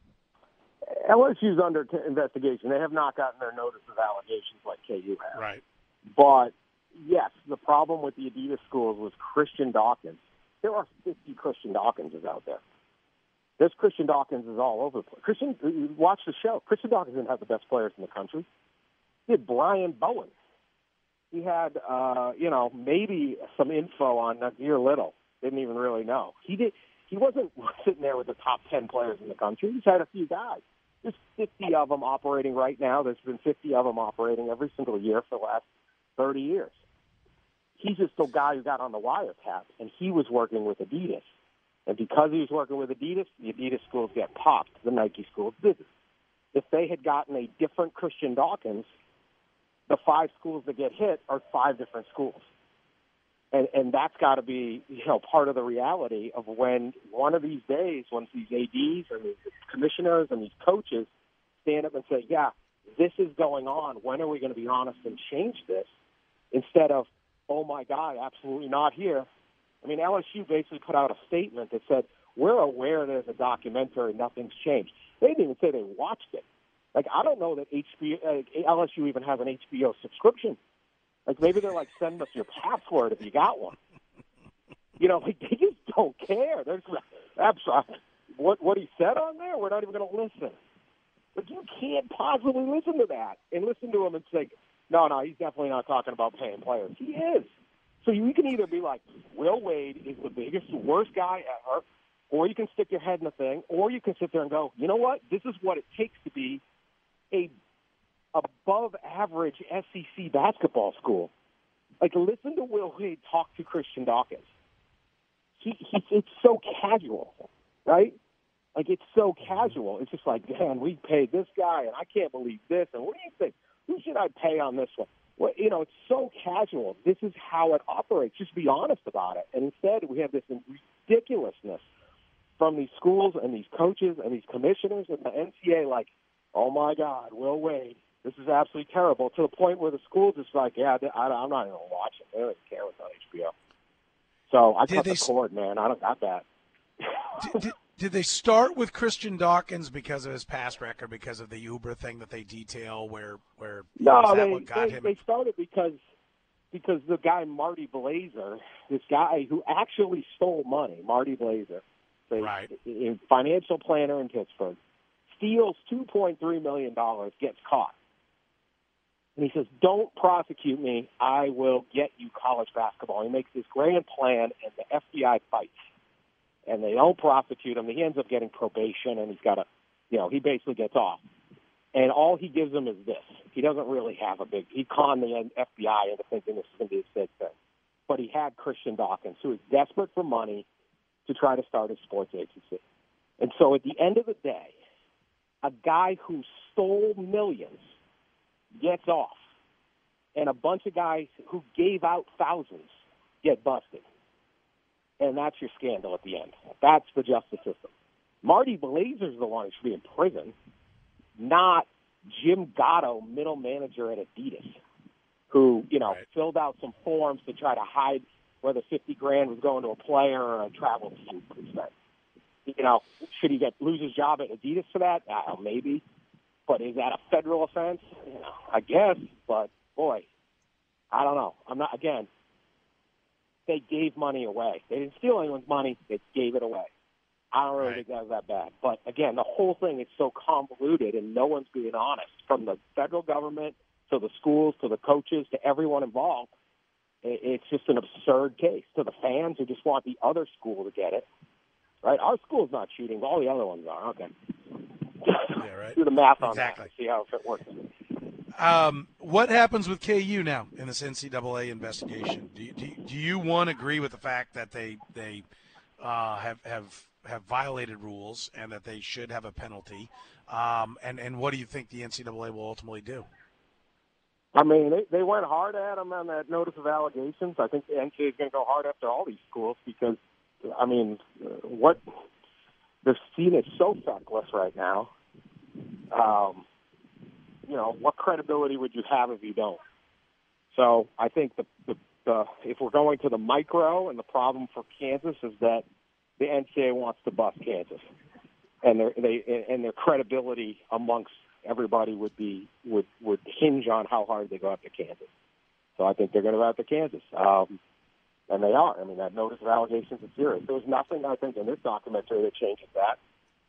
L S U's under t- investigation. They have not gotten their notice of allegations like K U has. Right. But yes, the problem with the Adidas schools was Christian Dawkins. There are fifty Christian Dawkinses out there. There's Christian Dawkins is all over the place. Christian, watch the show. Christian Dawkins didn't have the best players in the country. He had Brian Bowen. He had, uh, you know, maybe some info on Nassir Little. Didn't even really know. He did. He wasn't sitting there with the top ten players in the country. He's had a few guys. There's fifty of them operating right now. There's been fifty of them operating every single year for the last thirty years. He's just the guy who got on the wiretap, and he was working with Adidas. And because he was working with Adidas, the Adidas schools get popped. The Nike schools didn't. If they had gotten a different Christian Dawkins, the five schools that get hit are five different schools. And and that's got to be, you know, part of the reality of when one of these days, once these A Ds and these commissioners and these coaches stand up and say, yeah, this is going on. When are we going to be honest and change this? Instead of, oh, my God, absolutely not here. I mean, L S U basically put out a statement that said, we're aware there's a documentary, nothing's changed. They didn't even say they watched it. Like, I don't know that H B O, uh, L S U even has an H B O subscription. Like, maybe they're like, send us your password if you got one. You know, like, they just don't care. They're just, absolutely. What, what he said on there, we're not even going to listen. But you can't possibly listen to that and listen to him and say, no, no, he's definitely not talking about paying players. He is. So you can either be like, Will Wade is the biggest, worst guy ever, or you can stick your head in the thing, or you can sit there and go, you know what, this is what it takes to be a above-average S E C basketball school. Like, listen to Will Wade talk to Christian Dawkins. He, he, it's so casual, right? Like, it's so casual. It's just like, man, we paid this guy, and I can't believe this. And what do you think? Who should I pay on this one? Well, you know, it's so casual. This is how it operates. Just be honest about it. And instead, we have this ridiculousness from these schools and these coaches and these commissioners and the N C A A, like, oh, my God, Will Wade, this is absolutely terrible, to the point where the school's just like, yeah, I, I'm not even going to watch it. They don't even care what's on H B O. So I cut the cord, man. I don't got that. did, did, did they start with Christian Dawkins because of his past record, because of the Uber thing that they detail where where no, that they, what got they, him? they started because because the guy Marty Blazer, this guy who actually stole money, Marty Blazer, the right. a financial planner in Pittsburgh, steals two point three million dollars, gets caught. And he says, don't prosecute me. I will get you college basketball. He makes this grand plan, and the F B I fights. And they don't prosecute him. He ends up getting probation, and he's got a, you know, he basically gets off. And all he gives them is this. He doesn't really have a big – he conned the F B I into thinking this is going to be a big thing. But he had Christian Dawkins, who is desperate for money to try to start a sports agency. And so at the end of the day, a guy who stole millions gets off, and a bunch of guys who gave out thousands get busted. And that's your scandal at the end. That's the justice system. Marty Blazer's the one who should be in prison, not Jim Gatto, middle manager at Adidas, who, you know, right. filled out some forms to try to hide whether fifty grand was going to a player or a travel team expense. You know, should he get lose his job at Adidas for that? Uh, maybe. But is that a federal offense? You know, I guess. But, boy, I don't know. I'm not, again, they gave money away. They didn't steal anyone's money. They gave it away. I don't really right. think that was that bad. But, again, the whole thing is so convoluted, and no one's being honest, from the federal government to the schools to the coaches to everyone involved. It's just an absurd case. To the fans who just want the other school to get it. Right? Our school's not cheating, but all the other ones are. Okay. Yeah, right. Do the math on exactly. that. See how it works. Um, what happens with K U now in this N C double A investigation? Do you, do you, do you one agree with the fact that they they uh, have have have violated rules and that they should have a penalty? Um, and and what do you think the N C double A will ultimately do? I mean, they, they went hard at them on that notice of allegations. I think the N C double A is going to go hard after all these schools because, I mean, what the scene is so feckless right now. Um, you know, what credibility would you have if you don't? So I think the, the, the if we're going to the micro, and the problem for Kansas is that the N C double A wants to bust Kansas, and their they and their credibility amongst everybody would be would would hinge on how hard they go after Kansas. So I think they're going to go after Kansas. Um, And they are. I mean, that notice of allegations is serious. There was nothing, I think, in this documentary that changes that.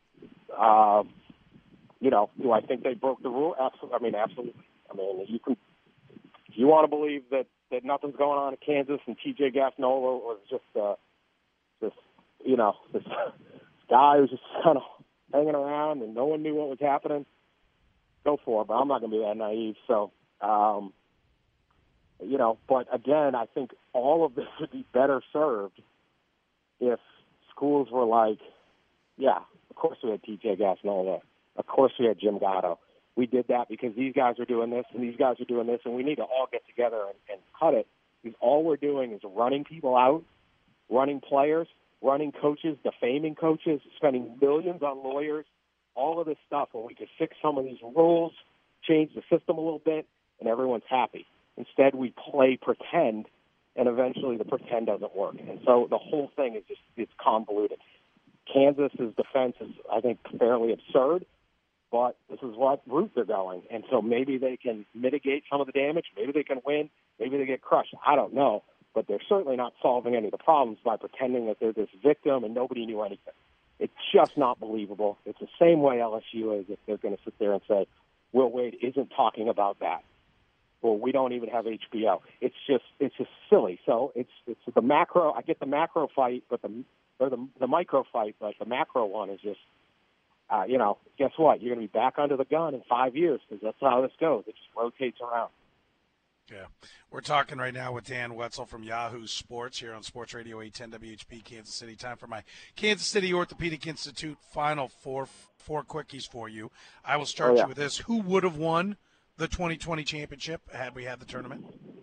Um, you know, do I think they broke the rule? Absolutely. I mean, absolutely. I mean, you can, if you want to believe that, that nothing's going on in Kansas and T J Gaffnola was just, uh, just, you know, this guy who's just kind of hanging around and no one knew what was happening, go for it. But I'm not going to be that naive. So, um, You know, but again, I think all of this would be better served if schools were like, yeah, of course we had T J Gaffnola. Of course we had Jim Gatto. We did that because these guys are doing this and these guys are doing this, and we need to all get together and, and cut it. Because all we're doing is running people out, running players, running coaches, defaming coaches, spending millions on lawyers, all of this stuff when we could fix some of these rules, change the system a little bit, and everyone's happy. Instead, we play pretend, and eventually the pretend doesn't work. And so the whole thing is just, it's convoluted. Kansas's defense is, I think, fairly absurd, but this is what route they're going. And so maybe they can mitigate some of the damage. Maybe they can win. Maybe they get crushed. I don't know. But they're certainly not solving any of the problems by pretending that they're this victim and nobody knew anything. It's just not believable. It's the same way L S U is if they're going to sit there and say, Will Wade isn't talking about that. Well, we don't even have H B O. It's just it's just silly. So it's it's the macro. I get the macro fight, but the or the the micro fight, but the macro one is just, uh, you know, guess what? You're going to be back under the gun in five years because that's how this goes. It just rotates around. Yeah, we're talking right now with Dan Wetzel from Yahoo Sports here on Sports Radio eight ten W H P Kansas City. Time for my Kansas City Orthopedic Institute final four four quickies for you. I will start oh, yeah. you with this: who would have won the twenty twenty championship had we had the tournament?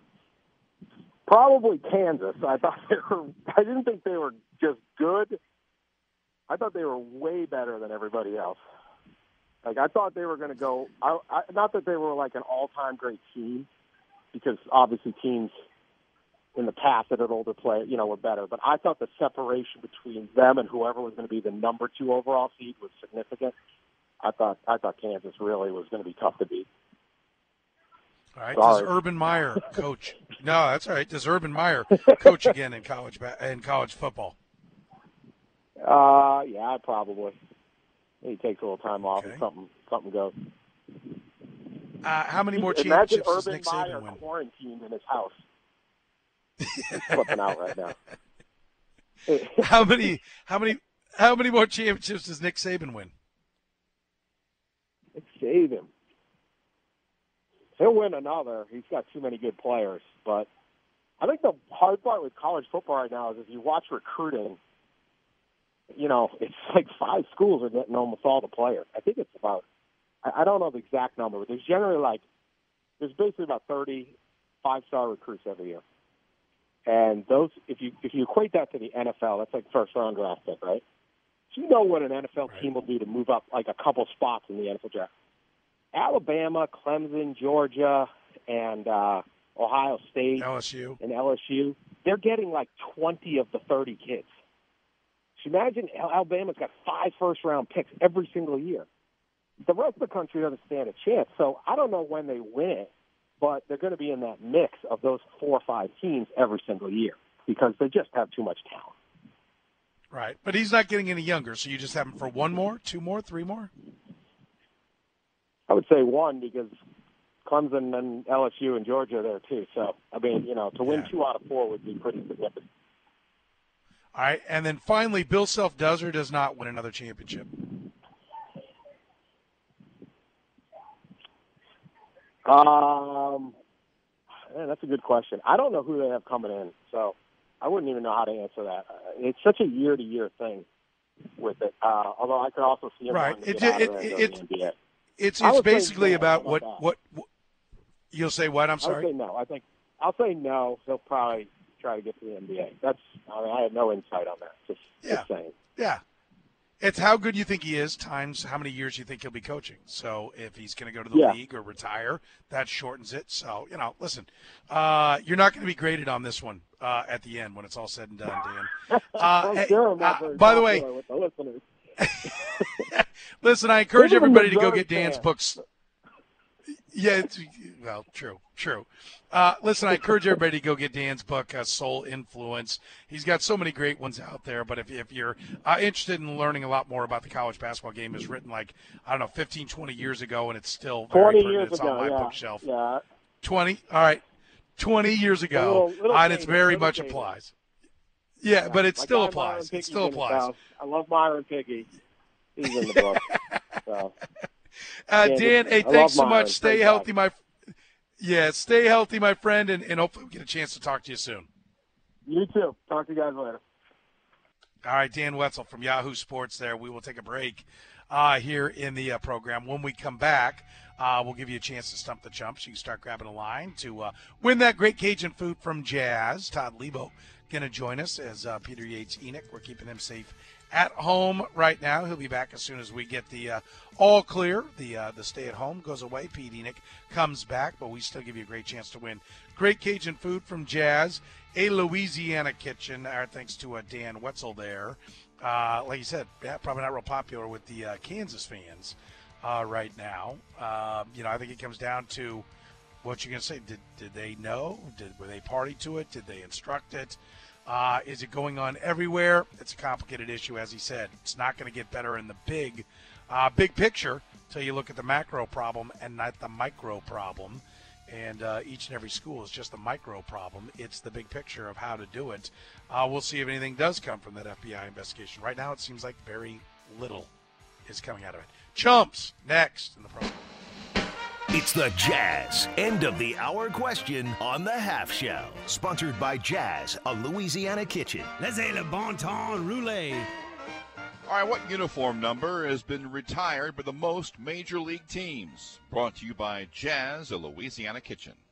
Probably Kansas. I thought they were. I didn't think they were just good. I thought they were way better than everybody else. Like I thought they were going to go. I, I, not that they were like an all-time great team, because obviously teams in the past that had older play, you know, were better. But I thought the separation between them and whoever was going to be the number two overall seed was significant. I thought I thought Kansas really was going to be tough to beat. All right, Sorry. Does Urban Meyer coach? No, that's all right. Does Urban Meyer coach again in college in college football? Uh, yeah, probably. He takes a little time off, okay. and something something goes. Uh, how many more championships Imagine does Urban Nick Saban Meyer win? quarantined in his house. He's flipping out right now. how many? How many? How many more championships does Nick Saban win? Nick Saban. he'll win another. He's got too many good players. But I think the hard part with college football right now is if you watch recruiting, you know, it's like five schools are getting almost all the players. I think it's about, I don't know the exact number, but there's generally like, there's basically about thirty five-star recruits every year. And those, if you if you equate that to the N F L, that's like first round draft pick, right? So you know what an N F L team will do to move up like a couple spots in the N F L draft. Alabama, Clemson, Georgia, and uh, Ohio State, L S U, and L S U, they're getting like twenty of the thirty kids. So imagine Alabama's got five first-round picks every single year. The rest of the country doesn't stand a chance. So I don't know when they win it, but they're going to be in that mix of those four or five teams every single year because they just have too much talent. Right. But he's not getting any younger, so you just have him for one more, two more, three more? I would say one because Clemson and L S U and Georgia are there too. So, I mean, you know, to win yeah. two out of four would be pretty significant. All right. And then finally, Bill Self does or does not win another championship? Um, man, that's a good question. I don't know who they have coming in, so I wouldn't even know how to answer that. It's such a year-to-year thing with it. Uh, although I could also see him right. It, it, it, it, the N B A. It's it's basically no, about, about what, what what you'll say. What I'm sorry. I would say no. I think I'll say no. They'll probably try to get to the N B A. That's I mean I have no insight on that. Just, yeah. just saying. Yeah. It's how good you think he is times how many years you think he'll be coaching. So if he's going to go to the yeah. league or retire, that shortens it. So, you know, listen, uh, you're not going to be graded on this one uh, at the end when it's all said and done, Dan. Uh, I'm sure I'm not uh, very by the way, with the listeners. Listen, I encourage Even everybody to go Missouri get Dan's fan. books. Yeah, it's, well, true, true. Uh, listen, I encourage everybody to go get Dan's book, uh, Soul Influence. He's got so many great ones out there, but if, if you're uh, interested in learning a lot more about the college basketball game, it was written like, I don't know, fifteen, twenty years ago, and it's still very twenty pertinent. years It's ago, on my yeah, bookshelf. Yeah. twenty? All right. twenty years ago, little, little and it's dated, very little much dated. applies. Yeah, Yeah. but it My still guy, applies. Myron It Picke's still in the applies. house. I love Myron Pickey. He's in the book. so. Uh, Dan, Dan, hey, I thanks love so Myron. much. Stay Great healthy, guy. my yeah. Stay healthy, my friend, and, and hopefully we get a chance to talk to you soon. You too. Talk to you guys later. All right, Dan Wetzel from Yahoo Sports. There, we will take a break uh, here in the uh, program. When we come back, uh, we'll give you a chance to stump the chumps. You can start grabbing a line to uh, win that great Cajun food from Jazz. Todd Lebo going to join us as uh, Peter Yates Enoch. We're keeping him safe at home right now. He'll be back as soon as we get the uh, all clear. The uh, the stay at home goes away. Pete Enoch comes back, but we still give you a great chance to win great Cajun food from Jazz, a Louisiana kitchen. Our thanks to uh, Dan Wetzel there. Uh, like you said, yeah, probably not real popular with the uh, Kansas fans uh, right now. Um, you know, I think it comes down to what you're going to say. Did did they know? Did were they party to it? Did they instruct it? Uh, is it going on everywhere? It's a complicated issue, as he said. It's not going to get better in the big, uh, big picture until you look at the macro problem and not the micro problem. And uh, each and every school is just the micro problem. It's the big picture of how to do it. Uh, we'll see if anything does come from that F B I investigation. Right now, it seems like very little is coming out of it. Chumps, next in the program. It's the Jazz end of the hour question on the Half Shell. Sponsored by Jazz, a Louisiana kitchen. Laissez le bon temps rouler. All right, what uniform number has been retired by the most major league teams? Brought to you by Jazz, a Louisiana kitchen.